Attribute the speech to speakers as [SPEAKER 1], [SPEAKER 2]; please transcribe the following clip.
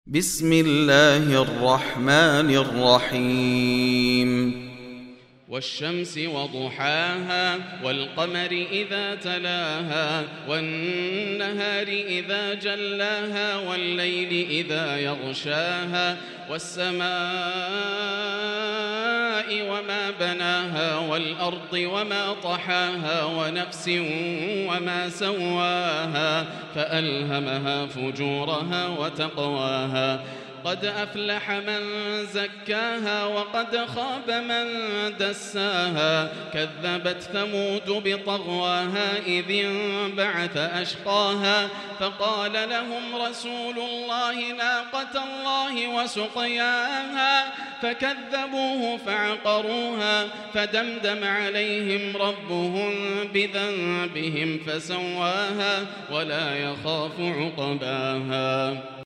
[SPEAKER 1] بسم الله الرحمن الرحيم
[SPEAKER 2] والشمس وضحاها والقمر إذا تلاها والنهار إذا جلاها والليل إذا يغشاها والسماء وما بناها والأرض وما طحاها ونفس وما سواها فألهمها فجورها وتقواها قد أفلح من زكاها وقد خاب من دساها كذبت ثمود بطغواها إذ انبعث أشقاها فقال لهم رسول الله ناقة الله وسقياها فكذبوه فعقروها فدمدم عليهم ربهم بذنبهم فسواها ولا يخاف عقباها.